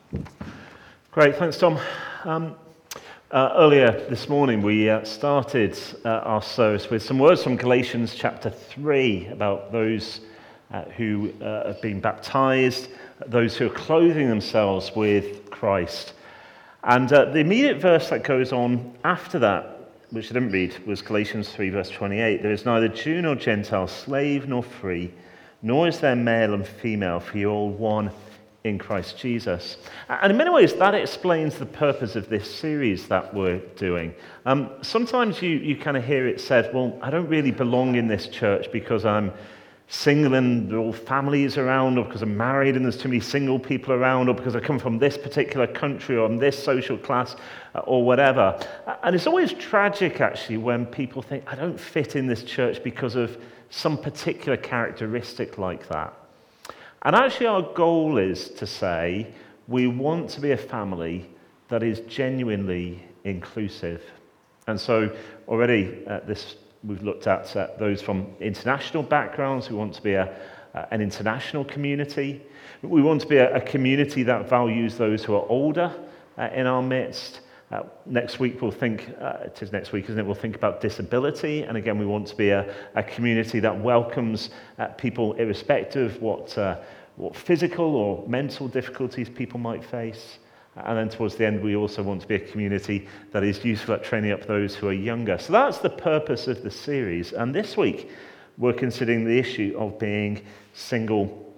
Great, thanks, Tom. Earlier this morning, we started our service with some words from Galatians chapter 3 about those who have been baptized, those who are clothing themselves with Christ. And the immediate verse that goes on after that, which I didn't read, was Galatians 3, verse 28. There is neither Jew nor Gentile, slave nor free, nor is there male and female, for you're all one in Christ Jesus. And in many ways, that explains the purpose of this series that we're doing. Sometimes you kind of hear it said, well, I don't really belong in this church because I'm single and there are all families around, or because I'm married and there's too many single people around, or because I come from this particular country or I'm this social class or whatever. And it's always tragic, actually, when people think, I don't fit in this church because of some particular characteristic like that. And actually our goal is to say we want to be a family that is genuinely inclusive. And so already we've looked at those from international backgrounds. We want to be an international community. We want to be a community that values those who are older in our midst. Next week we'll think, it is next week, isn't it? We'll think about disability. And again, we want to be a community that welcomes people irrespective of what physical or mental difficulties people might face. And then towards the end, we also want to be a community that is useful at training up those who are younger. So that's the purpose of the series. And this week, we're considering the issue of being single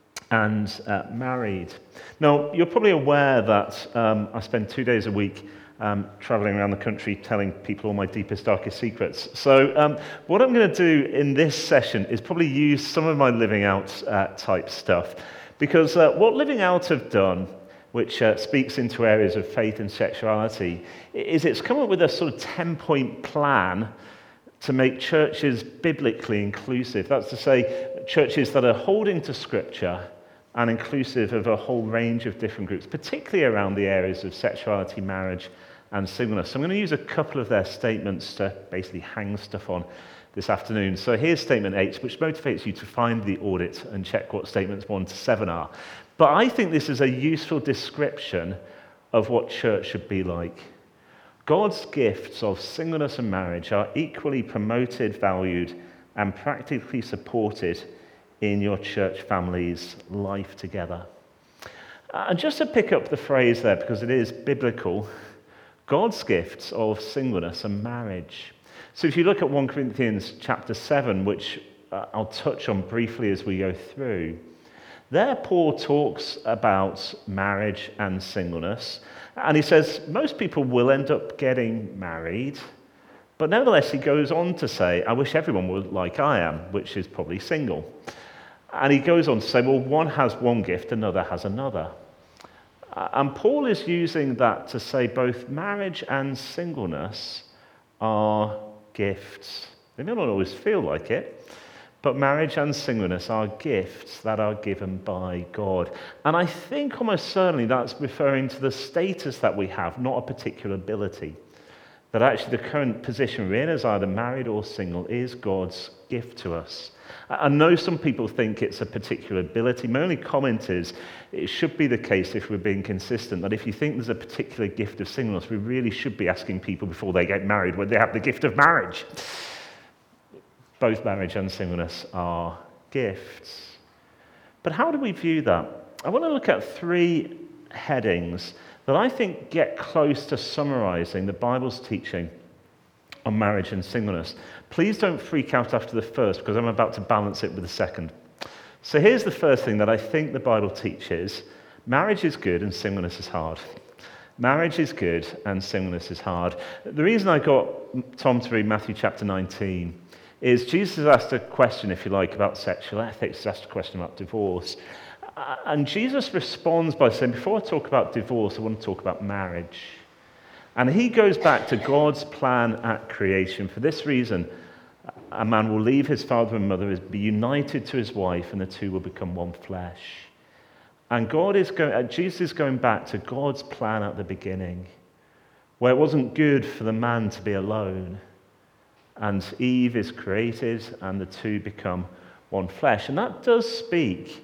and married. Now, you're probably aware that I spend 2 days a week traveling around the country telling people all my deepest, darkest secrets. So what I'm going to do in this session is probably use some of my living out type stuff. Because what Living Out have done, which speaks into areas of faith and sexuality, is it's come up with a sort of 10-point plan to make churches biblically inclusive. That's to say, churches that are holding to Scripture and inclusive of a whole range of different groups, particularly around the areas of sexuality, marriage, and singleness. So I'm going to use a couple of their statements to basically hang stuff on this afternoon. So here's statement 8, which motivates you to find the audit and check what statements 1 to 7 are. But I think this is a useful description of what church should be like. God's gifts of singleness and marriage are equally promoted, valued, and practically supported in your church family's life together. And just to pick up the phrase there, because it is biblical, God's gifts of singleness and marriage. So if you look at 1 Corinthians chapter 7, which I'll touch on briefly as we go through, there Paul talks about marriage and singleness, and he says most people will end up getting married, but nevertheless he goes on to say, I wish everyone were like I am, which is probably single. And he goes on to say, well, one has one gift, another has another. And Paul is using that to say both marriage and singleness are gifts. They may not always feel like it, but marriage and singleness are gifts that are given by God. And I think almost certainly that's referring to the status that we have, not a particular ability. That actually the current position we're in as either married or single is God's gift to us. I know some people think it's a particular ability. My only comment is it should be the case, if we're being consistent, that if you think there's a particular gift of singleness, we really should be asking people before they get married whether they have the gift of marriage. Both marriage and singleness are gifts. But how do we view that? I want to look at 3 headings that I think get close to summarizing the Bible's teaching on marriage and singleness. Please don't freak out after the first, because I'm about to balance it with the second. So here's the first thing that I think the Bible teaches. Marriage is good and singleness is hard. Marriage is good and singleness is hard. The reason I got Tom to read Matthew chapter 19 is Jesus asked a question, if you like, about sexual ethics. He's asked a question about divorce. And Jesus responds by saying, before I talk about divorce, I want to talk about marriage. And he goes back to God's plan at creation. For this reason, a man will leave his father and mother, be united to his wife, and the two will become one flesh. And Jesus is going back to God's plan at the beginning, where it wasn't good for the man to be alone. And Eve is created, and the two become one flesh. And that does speak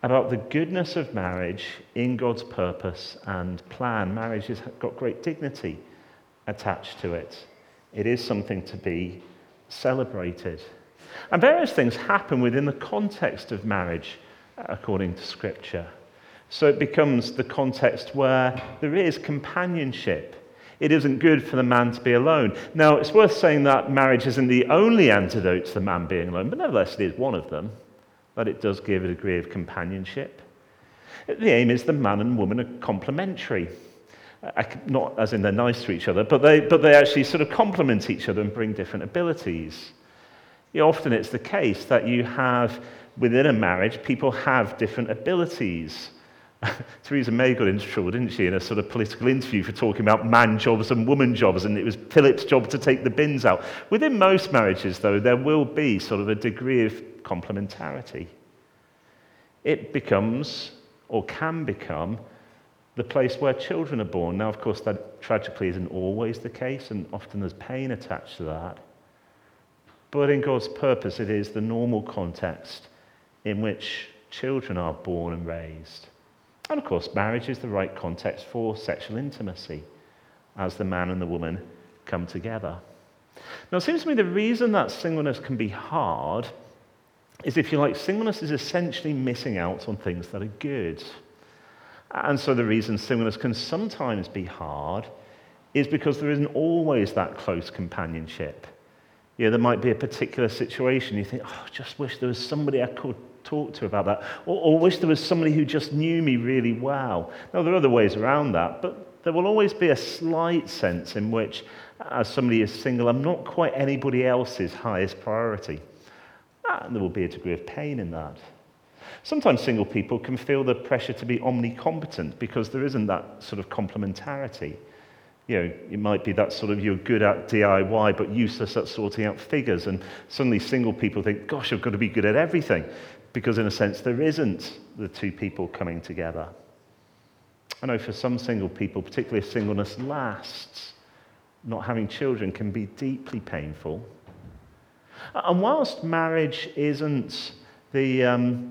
about the goodness of marriage in God's purpose and plan. Marriage has got great dignity attached to it. It is something to be celebrated. And various things happen within the context of marriage, according to Scripture. So it becomes the context where there is companionship. It isn't good for the man to be alone. Now, it's worth saying that marriage isn't the only antidote to the man being alone, but nevertheless it is one of them, that it does give a degree of companionship. The aim is the man and woman are complementary. Not as in they're nice to each other, but they actually sort of complement each other and bring different abilities. Often it's the case that you have, within a marriage, people have different abilities. Theresa May got into trouble, didn't she, in a sort of political interview for talking about man jobs and woman jobs, and it was Philip's job to take the bins out. Within most marriages, though, there will be sort of a degree of complementarity. It becomes, or can become, the place where children are born. Now, of course, that tragically isn't always the case, and often there's pain attached to that. But in God's purpose, it is the normal context in which children are born and raised. And of course, marriage is the right context for sexual intimacy as the man and the woman come together. Now, it seems to me the reason that singleness can be hard is, if you like, singleness is essentially missing out on things that are good. And so the reason singleness can sometimes be hard is because there isn't always that close companionship. There might be a particular situation, you think, I just wish there was somebody I could talk to about that, or wish there was somebody who just knew me really well. Now, there are other ways around that, but there will always be a slight sense in which, as somebody is single, I'm not quite anybody else's highest priority. And there will be a degree of pain in that. Sometimes single people can feel the pressure to be omnicompetent because there isn't that sort of complementarity. It might be that sort of you're good at DIY but useless at sorting out figures, and suddenly single people think, gosh, I've got to be good at everything, because in a sense there isn't the two people coming together. I know for some single people, particularly if singleness lasts, not having children can be deeply painful. And whilst marriage isn't the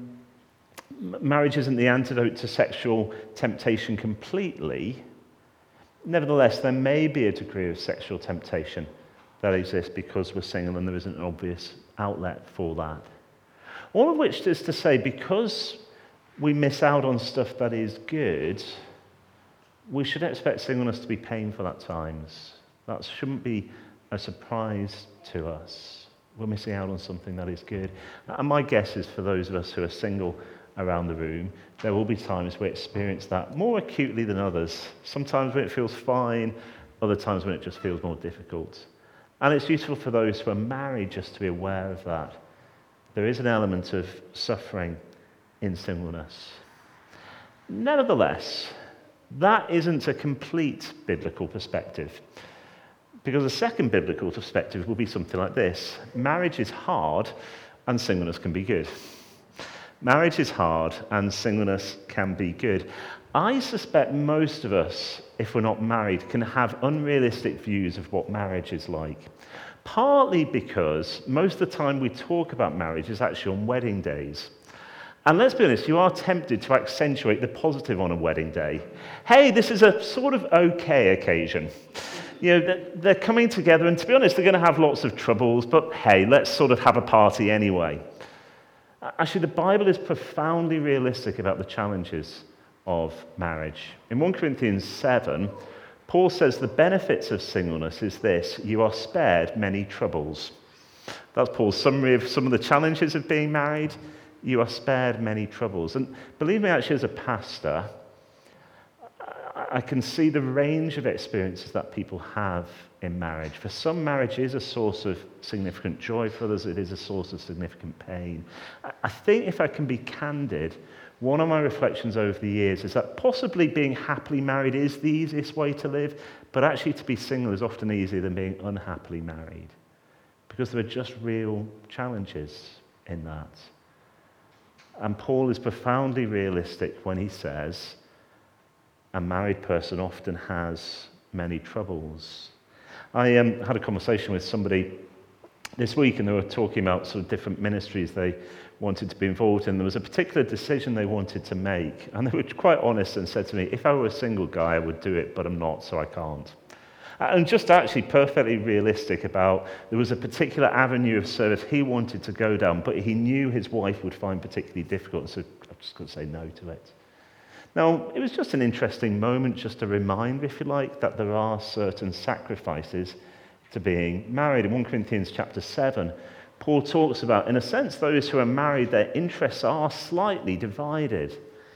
antidote to sexual temptation completely, nevertheless, there may be a degree of sexual temptation that exists because we're single and there isn't an obvious outlet for that. All of which is to say, because we miss out on stuff that is good, we should expect singleness to be painful at times. That shouldn't be a surprise to us. We're missing out on something that is good. And my guess is, for those of us who are single around the room, there will be times we experience that more acutely than others. Sometimes when it feels fine, other times when it just feels more difficult. And it's useful for those who are married just to be aware of that. There is an element of suffering in singleness. Nevertheless, that isn't a complete biblical perspective. Because a second biblical perspective will be something like this: marriage is hard and singleness can be good. Marriage is hard and singleness can be good. I suspect most of us, if we're not married, can have unrealistic views of what marriage is like. Partly because most of the time we talk about marriage is actually on wedding days. And let's be honest, you are tempted to accentuate the positive on a wedding day. Hey, this is a sort of okay occasion. They're coming together, and to be honest, they're going to have lots of troubles, but hey, let's sort of have a party anyway. Actually, the Bible is profoundly realistic about the challenges of marriage. In 1 Corinthians 7, Paul says the benefits of singleness is this: you are spared many troubles. That's Paul's summary of some of the challenges of being married. You are spared many troubles. And believe me, actually, as a pastor, I can see the range of experiences that people have in marriage. For some, marriage is a source of significant joy. For others, it is a source of significant pain. I think, if I can be candid, one of my reflections over the years is that possibly being happily married is the easiest way to live, but actually to be single is often easier than being unhappily married, because there are just real challenges in that. And Paul is profoundly realistic when he says a married person often has many troubles. I had a conversation with somebody this week, and they were talking about sort of different ministries they wanted to be involved in. There was a particular decision they wanted to make, and they were quite honest and said to me, if I were a single guy, I would do it, but I'm not, so I can't. And just actually perfectly realistic about there was a particular avenue of service he wanted to go down, but he knew his wife would find particularly difficult, so I'm just going to say no to it. Now, it was just an interesting moment, just a reminder, if you like, that there are certain sacrifices to being married. In 1 Corinthians chapter 7, Paul talks about, in a sense, those who are married, their interests are slightly divided.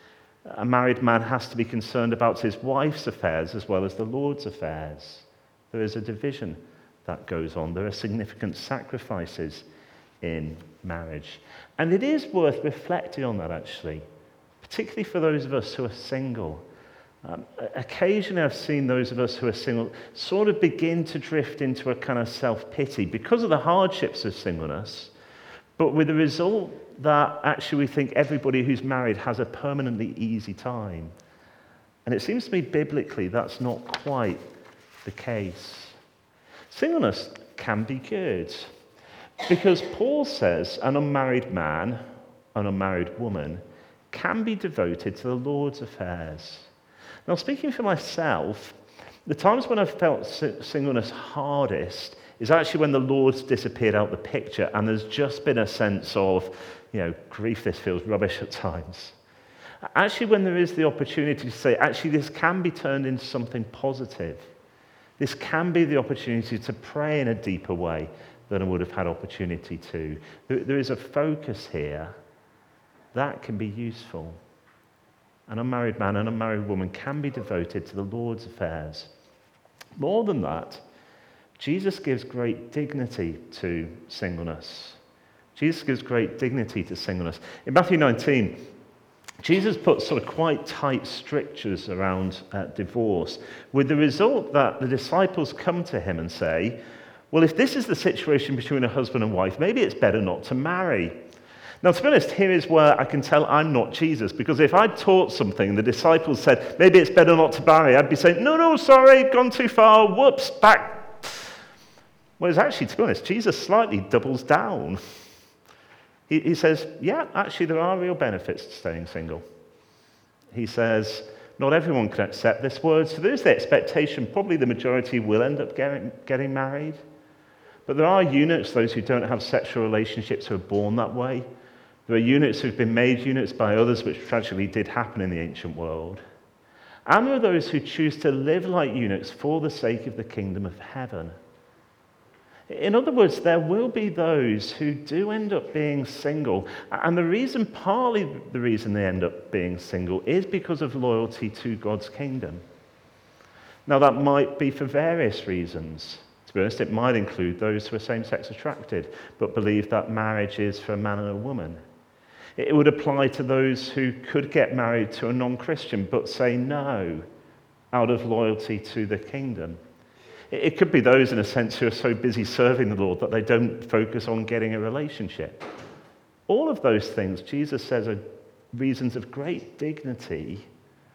A married man has to be concerned about his wife's affairs as well as the Lord's affairs. There is a division that goes on. There are significant sacrifices in marriage. And it is worth reflecting on that, actually, particularly for those of us who are single. Occasionally I've seen those of us who are single sort of begin to drift into a kind of self-pity because of the hardships of singleness, but with the result that actually we think everybody who's married has a permanently easy time. And it seems to me biblically that's not quite the case. Singleness can be good because Paul says an unmarried man, an unmarried woman can be devoted to the Lord's affairs. Now, speaking for myself, the times when I've felt singleness hardest is actually when the Lord's disappeared out the picture and there's just been a sense of, grief, this feels rubbish at times. Actually, when there is the opportunity to say, actually, this can be turned into something positive. This can be the opportunity to pray in a deeper way than I would have had opportunity to. There is a focus here that can be useful. An unmarried man and an unmarried woman can be devoted to the Lord's affairs. More than that, Jesus gives great dignity to singleness. Jesus gives great dignity to singleness. In Matthew 19, Jesus puts sort of quite tight strictures around divorce, with the result that the disciples come to him and say, well, if this is the situation between a husband and wife, maybe it's better not to marry. Now, to be honest, here is where I can tell I'm not Jesus, because if I'd taught something and the disciples said, maybe it's better not to marry, I'd be saying, no, sorry, gone too far, whoops, back. Whereas actually, to be honest, Jesus slightly doubles down. He says, yeah, actually, there are real benefits to staying single. He says, not everyone can accept this word, so there's the expectation, probably the majority will end up getting married. But there are eunuchs, those who don't have sexual relationships, who are born that way. There are eunuchs who've been made eunuchs by others, which tragically did happen in the ancient world. And there are those who choose to live like eunuchs for the sake of the kingdom of heaven. In other words, there will be those who do end up being single. And partly the reason they end up being single is because of loyalty to God's kingdom. Now, that might be for various reasons. To be honest, it might include those who are same-sex attracted, but believe that marriage is for a man and a woman. It would apply to those who could get married to a non-Christian, but say no out of loyalty to the kingdom. It could be those, in a sense, who are so busy serving the Lord that they don't focus on getting a relationship. All of those things, Jesus says, are reasons of great dignity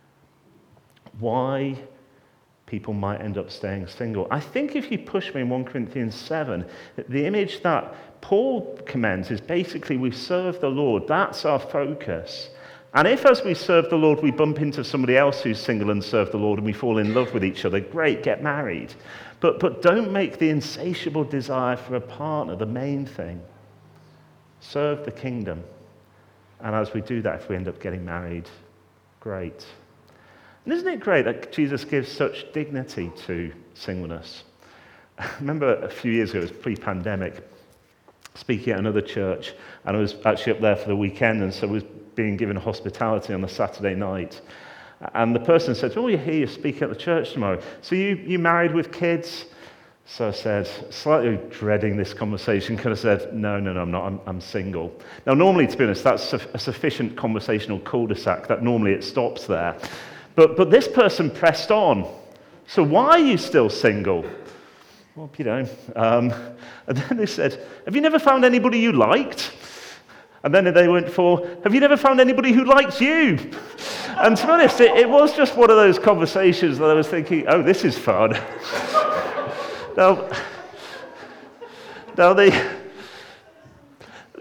why people might end up staying single. I think if you push me in 1 Corinthians 7, the image that Paul commends is basically we serve the Lord. That's our focus. And if as we serve the Lord we bump into somebody else who's single and serve the Lord and we fall in love with each other, great, get married. But don't make the insatiable desire for a partner the main thing. Serve the kingdom. And as we do that, if we end up getting married, great. And isn't it great that Jesus gives such dignity to singleness? I remember a few years ago, it was pre-pandemic, speaking at another church, and I was actually up there for the weekend, and so I was being given hospitality on the Saturday night. And the person said, oh, you're here, you're speaking at the church tomorrow. So you married with kids? So I said, slightly dreading this conversation, kind of said, no, I'm not, I'm single. Now, normally, to be honest, that's a sufficient conversational cul-de-sac that normally it stops there. But this person pressed on. So why are you still single? Well, and then they said, have you never found anybody you liked? And then they went for, have you never found anybody who likes you? And to be honest, it was just one of those conversations that I was thinking, oh, this is fun. Now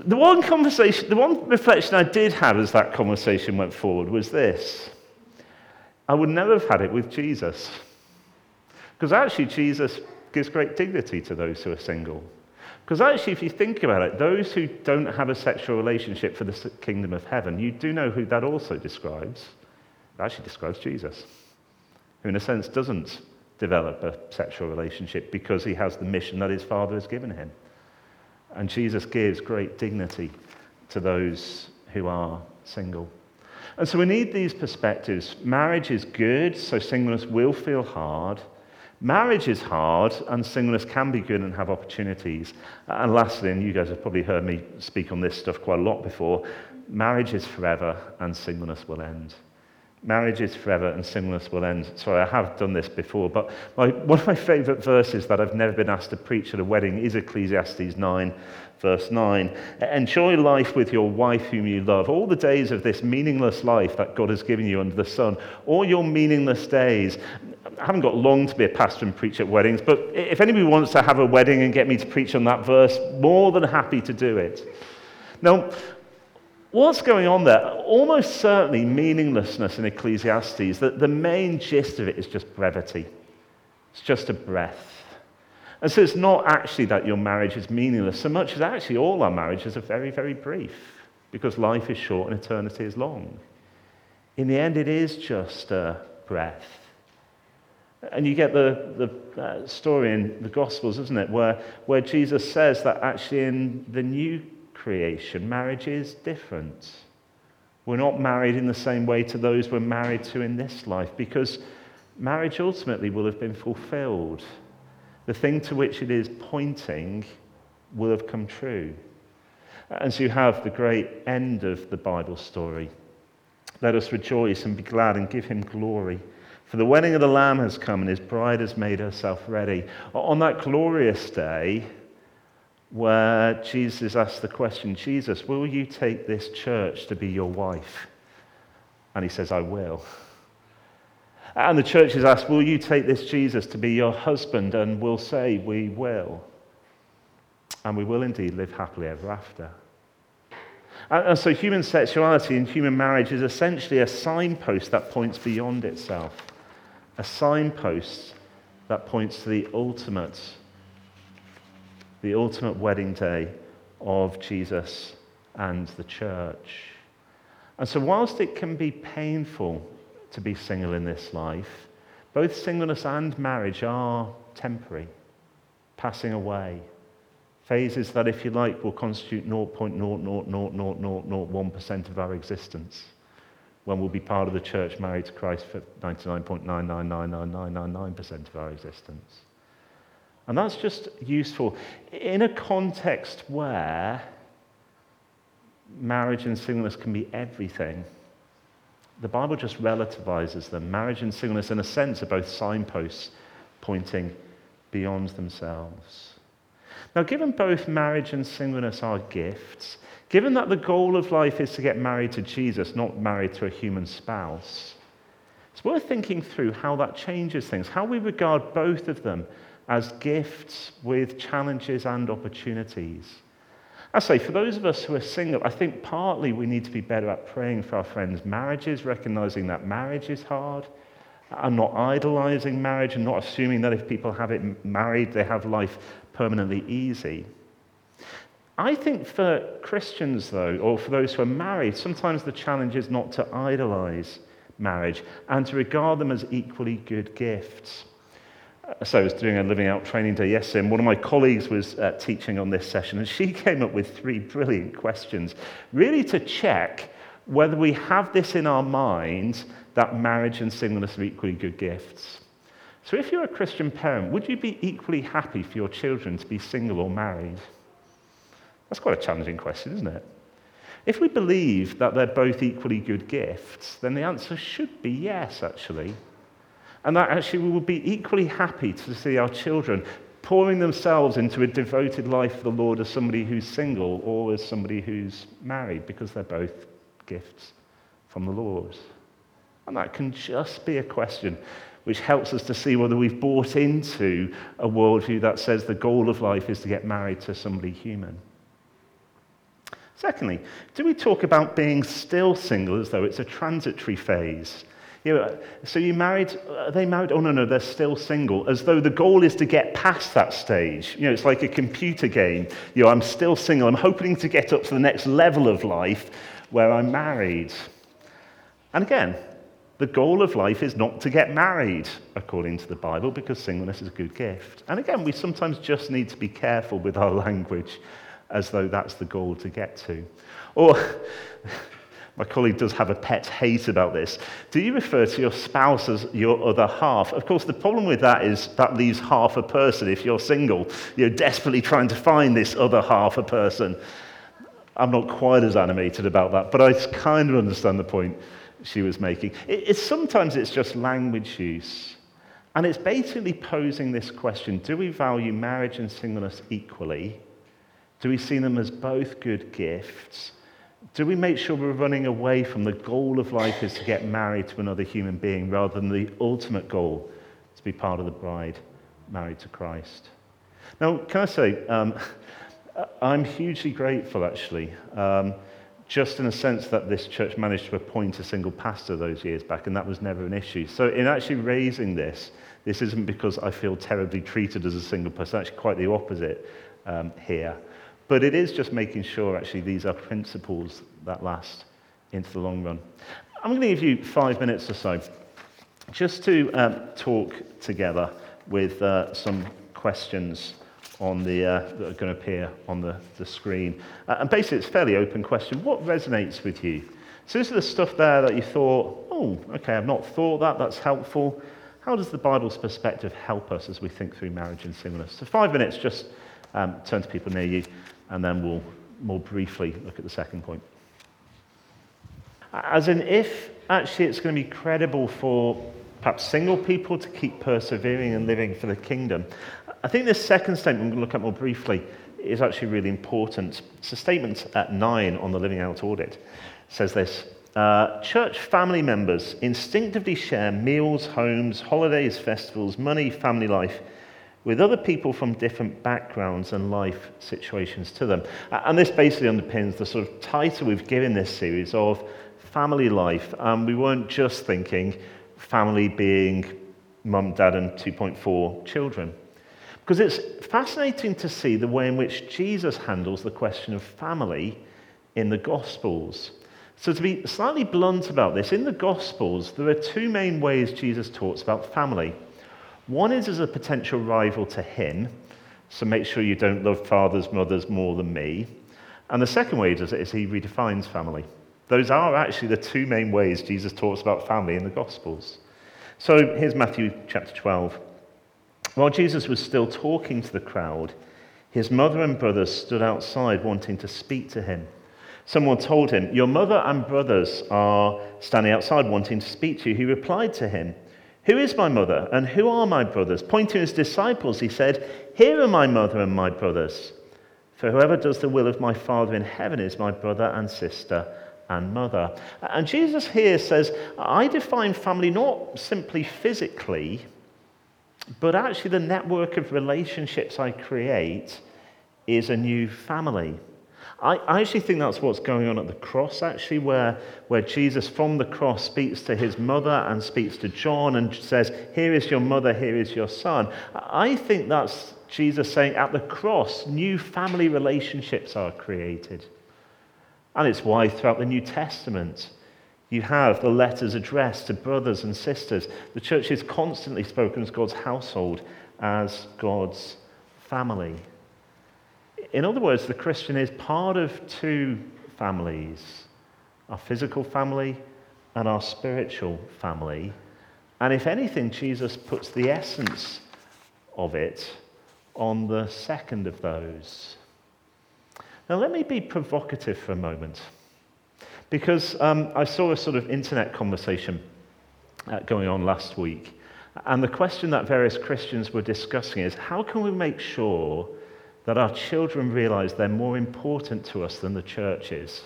The one reflection I did have as that conversation went forward was this. I would never have had it with Jesus. Because actually Jesus gives great dignity to those who are single. Because actually, if you think about it, those who don't have a sexual relationship for the kingdom of heaven, you do know who that also describes. It actually describes Jesus, who in a sense doesn't develop a sexual relationship because he has the mission that his Father has given him. And Jesus gives great dignity to those who are single. And so we need these perspectives. Marriage is good, so singleness will feel hard. Marriage is hard, and singleness can be good and have opportunities. And lastly, and you guys have probably heard me speak on this stuff quite a lot before, marriage is forever and singleness will end. Marriage is forever and singleness will end. Sorry, I have done this before, but one of my favourite verses that I've never been asked to preach at a wedding is Ecclesiastes 9, verse 9. Enjoy life with your wife whom you love. All the days of this meaningless life that God has given you under the sun, all your meaningless days. I haven't got long to be a pastor and preach at weddings, but if anybody wants to have a wedding and get me to preach on that verse, more than happy to do it. Now, what's going on there? Almost certainly meaninglessness in Ecclesiastes, that the main gist of it is just brevity. It's just a breath. And so it's not actually that your marriage is meaningless, so much as actually all our marriages are very, very brief, because life is short and eternity is long. In the end, it is just a breath. And you get the story in the Gospels, isn't it, where Jesus says that actually in the new creation, marriage is different. We're not married in the same way to those we're married to in this life, because marriage ultimately will have been fulfilled. The thing to which it is pointing will have come true. And so you have the great end of the Bible story. Let us rejoice and be glad and give him glory. For the wedding of the Lamb has come and his bride has made herself ready. On that glorious day where Jesus asked the question, Jesus, will you take this church to be your wife? And he says, I will. And the church is asked, will you take this Jesus to be your husband? And we'll say, we will. And we will indeed live happily ever after. And so human sexuality and human marriage is essentially a signpost that points beyond itself. A signpost that points to the ultimate wedding day of Jesus and the church. And so whilst it can be painful to be single in this life, both singleness and marriage are temporary, passing away. Phases that, if you like, will constitute 0.0000001% of our existence, when we'll be part of the church married to Christ for 99.9999999% of our existence. And that's just useful in a context where marriage and singleness can be everything. The Bible just relativizes them. Marriage and singleness, in a sense, are both signposts pointing beyond themselves. Now, given both marriage and singleness are gifts, given that the goal of life is to get married to Jesus, not married to a human spouse, it's worth thinking through how that changes things, how we regard both of them as gifts with challenges and opportunities. I say, for those of us who are single, I think partly we need to be better at praying for our friends' marriages, recognizing that marriage is hard, and not idolizing marriage, and not assuming that if people have it married, they have life permanently easy. I think for Christians, though, or for those who are married, sometimes the challenge is not to idolize marriage and to regard them as equally good gifts. So I was doing a Living Out training day yesterday, and one of my colleagues was teaching on this session, and she came up with 3 brilliant questions, really to check whether we have this in our mind, that marriage and singleness are equally good gifts. So if you're a Christian parent, would you be equally happy for your children to be single or married? That's quite a challenging question, isn't it? If we believe that they're both equally good gifts, then the answer should be yes, actually. And that actually we would be equally happy to see our children pouring themselves into a devoted life for the Lord as somebody who's single or as somebody who's married, because they're both gifts from the Lord. And that can just be a question which helps us to see whether we've bought into a worldview that says the goal of life is to get married to somebody human. Secondly, do we talk about being still single as though it's a transitory phase? So you married, are they married? Oh, no, they're still single, as though the goal is to get past that stage. It's like a computer game. I'm still single. I'm hoping to get up to the next level of life where I'm married. And again, the goal of life is not to get married, according to the Bible, because singleness is a good gift. And again, we sometimes just need to be careful with our language, as though that's the goal to get to. Or, my colleague does have a pet hate about this. Do you refer to your spouse as your other half? Of course, the problem with that is that leaves half a person if you're single. You're desperately trying to find this other half a person. I'm not quite as animated about that, but I kind of understand the point she was making. Sometimes it's just language use. And it's basically posing this question: do we value marriage and singleness equally? Do we see them as both good gifts? Do we make sure we're running away from the goal of life is to get married to another human being rather than the ultimate goal to be part of the bride married to Christ? Now, can I say, I'm hugely grateful, actually, just in a sense that this church managed to appoint a single pastor those years back, and that was never an issue. So in actually raising this isn't because I feel terribly treated as a single person, actually quite the opposite here. But it is just making sure, actually, these are principles that last into the long run. I'm going to give you 5 minutes or so just to talk together with some questions on that are going to appear on the screen. And basically, it's a fairly open question. What resonates with you? So this is the stuff there that you thought, oh, okay, I've not thought that, that's helpful. How does the Bible's perspective help us as we think through marriage and singleness? So 5 minutes, just turn to people near you, and then we'll more briefly look at the second point. As in, if actually it's going to be credible for perhaps single people to keep persevering and living for the kingdom, I think this second statement we're going to look at more briefly is actually really important. It's a statement at 9 on the Living Out audit. It says this: church family members instinctively share meals, homes, holidays, festivals, money, family life with other people from different backgrounds and life situations to them. And this basically underpins the sort of title we've given this series of Family Life. We weren't just thinking family being mum, dad, and 2.4 children. Because it's fascinating to see the way in which Jesus handles the question of family in the Gospels. So to be slightly blunt about this, in the Gospels, there are two main ways Jesus talks about family. One is as a potential rival to him, so make sure you don't love fathers, mothers more than me. And the second way is he redefines family. Those are actually the two main ways Jesus talks about family in the Gospels. So here's Matthew chapter 12. While Jesus was still talking to the crowd, his mother and brothers stood outside wanting to speak to him. Someone told him, "Your mother and brothers are standing outside wanting to speak to you." He replied to him, "Who is my mother and who are my brothers?" Pointing to his disciples, he said, "Here are my mother and my brothers. For whoever does the will of my Father in heaven is my brother and sister and mother." And Jesus here says, I define family not simply physically, but actually the network of relationships I create is a new family. I actually think that's what's going on at the cross, actually, where Jesus from the cross speaks to his mother and speaks to John and says, "Here is your mother, here is your son." I think that's Jesus saying at the cross, new family relationships are created. And it's why throughout the New Testament, you have the letters addressed to brothers and sisters. The church is constantly spoken as God's household, as God's family. In other words, the Christian is part of two families, our physical family and our spiritual family. And if anything, Jesus puts the essence of it on the second of those. Now, let me be provocative for a moment, because I saw a sort of internet conversation going on last week. And the question that various Christians were discussing is, how can we make sure that our children realize they're more important to us than the church is?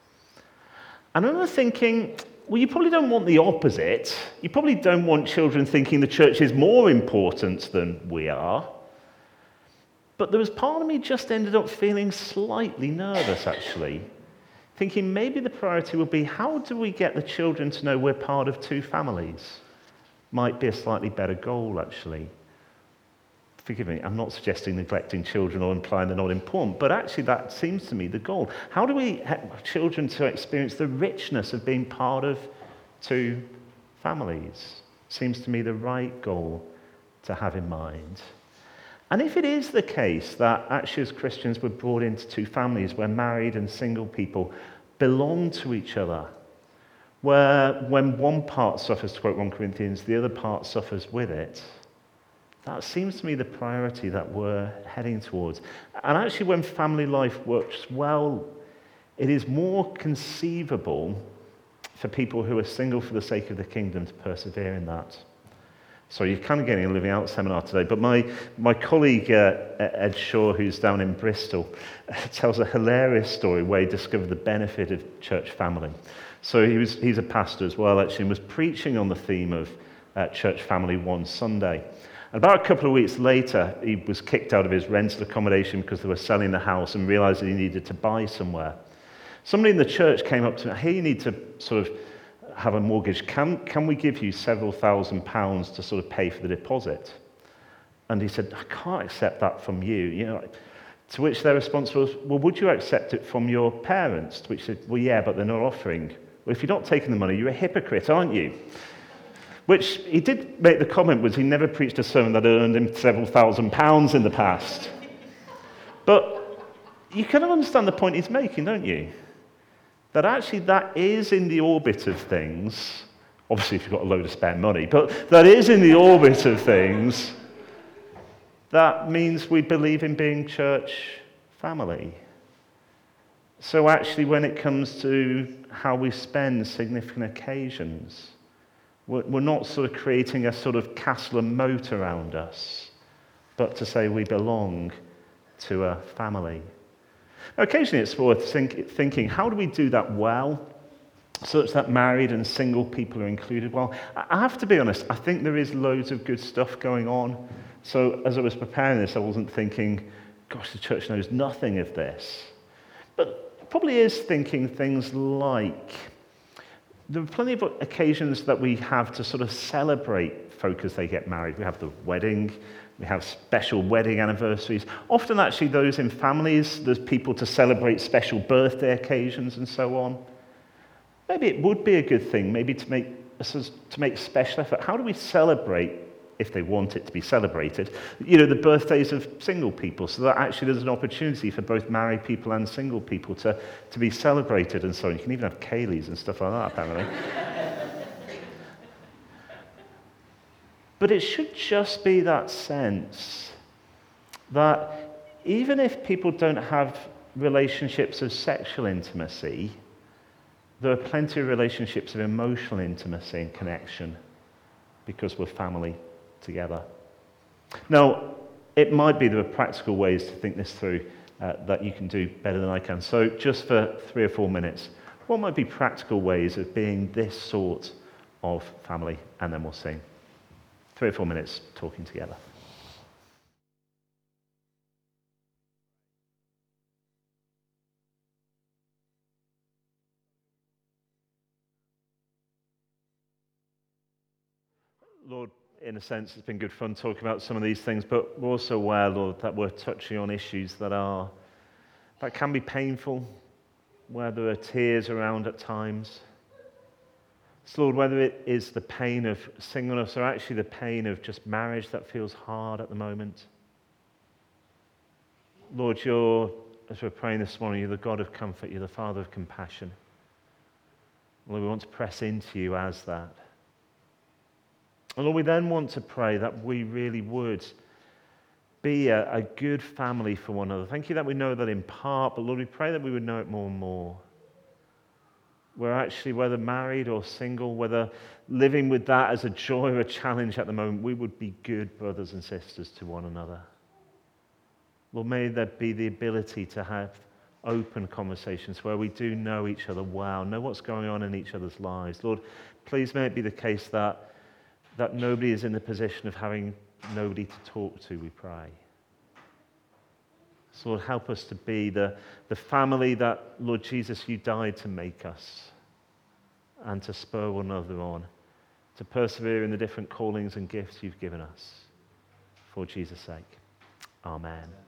And I remember thinking, well, you probably don't want the opposite. You probably don't want children thinking the church is more important than we are. But there was part of me just ended up feeling slightly nervous, actually, thinking maybe the priority will be, how do we get the children to know we're part of two families? Might be a slightly better goal, actually. Forgive me, I'm not suggesting neglecting children or implying they're not important, but actually that seems to me the goal. How do we help children to experience the richness of being part of two families? Seems to me the right goal to have in mind. And if it is the case that actually as Christians we're brought into two families where married and single people belong to each other, where when one part suffers, to quote 1 Corinthians, the other part suffers with it, that seems to me the priority that we're heading towards. And actually when family life works well, it is more conceivable for people who are single for the sake of the kingdom to persevere in that. So you're kind of getting a living out seminar today, but my colleague Ed Shaw, who's down in Bristol, tells a hilarious story where he discovered the benefit of church family. So he's a pastor as well, actually, and was preaching on the theme of church family one Sunday. And about a couple of weeks later, he was kicked out of his rented accommodation because they were selling the house and realized that he needed to buy somewhere. Somebody in the church came up to him, hey, you need to sort of have a mortgage. Can we give you several £1,000s to sort of pay for the deposit? And he said, I can't accept that from you. To which their response was, well, would you accept it from your parents? To which he said, well, yeah, but they're not offering. Well, if you're not taking the money, you're a hypocrite, aren't you? Which he did make the comment was he never preached a sermon that earned him several £1,000s in the past. But you kind of understand the point he's making, don't you? That actually that is in the orbit of things, obviously if you've got a load of spare money, but that is in the orbit of things. That means we believe in being church family. So actually when it comes to how we spend significant occasions, we're not sort of creating a sort of castle and moat around us, but to say we belong to a family. Occasionally it's worth thinking, how do we do that well, such that married and single people are included? Well, I have to be honest, I think there is loads of good stuff going on. So as I was preparing this, I wasn't thinking, gosh, the church knows nothing of this. But it probably is thinking things like, there are plenty of occasions that we have to sort of celebrate folk as they get married. We have the wedding. We have special wedding anniversaries. Often, actually, those in families, there's people to celebrate special birthday occasions and so on. Maybe it would be a good thing, maybe to make special effort. How do we celebrate, if they want it to be celebrated, the birthdays of single people, so that actually there's an opportunity for both married people and single people to be celebrated and so on. You can even have Kayleys and stuff like that, apparently. But it should just be that sense that even if people don't have relationships of sexual intimacy, there are plenty of relationships of emotional intimacy and connection because we're family together. Now, it might be there are practical ways to think this through that you can do better than I can. So just for 3 or 4 minutes, what might be practical ways of being this sort of family? And then we'll sing. 3 or 4 minutes talking together. Lord, in a sense, it's been good fun talking about some of these things, but we're also aware, Lord, that we're touching on issues that can be painful, where there are tears around at times. So, Lord, whether it is the pain of singleness or actually the pain of just marriage that feels hard at the moment. Lord, as we're praying this morning, you're the God of comfort, you're the Father of compassion. Lord, we want to press into you as that. And Lord, we then want to pray that we really would be a good family for one another. Thank you that we know that in part, but Lord, we pray that we would know it more and more. Where actually, whether married or single, whether living with that as a joy or a challenge at the moment, we would be good brothers and sisters to one another. Lord, may there be the ability to have open conversations where we do know each other well, know what's going on in each other's lives. Lord, please may it be the case that nobody is in the position of having nobody to talk to, we pray. So Lord, help us to be the family that, Lord Jesus, you died to make us, and to spur one another on, to persevere in the different callings and gifts you've given us. For Jesus' sake. Amen.